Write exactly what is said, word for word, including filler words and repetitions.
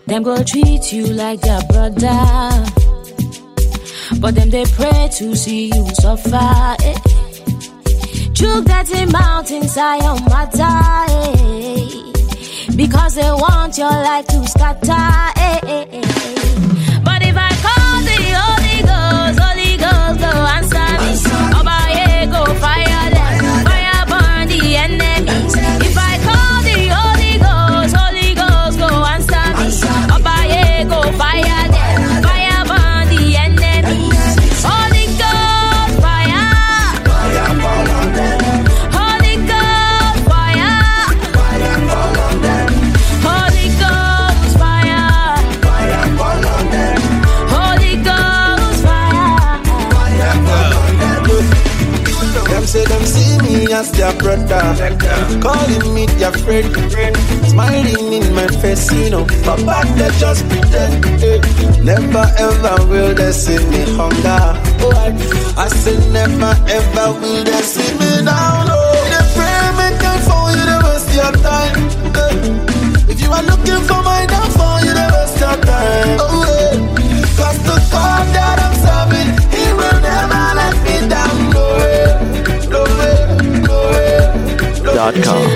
Them go treat you like their brother, but them they pray to see you suffer. Eh. Chook that in mountains I am matter, eh. Because they want your life to scatter. Eh, eh, eh. But if I call the Holy Ghost, Holy Ghost go answer me. Obaye go fire them, fire burn the enemies. If I call the Holy Ghost, Holy Ghost go answer me. Obaye go fire them, fire burn the enemies. Holy Ghost fire, fire fall on them. Holy Ghost fire, fire fall on them. Holy Ghost fire, fire fall on them. Holy Ghost fire, fire fall on them. Them say them see me as their brother, calling me their friend, smiling in my face, you know, but back they just pretend. eh. Never ever will they see me hunger. Oh, I, I say never ever will they see me down. Oh, they pray me down for you, they waste your time. eh. If you are looking for my downfall, you they waste your time. Oh, yeah. Cause the God that I'm serving, He will never let me down. No way, no way, no way, no way. Dot com.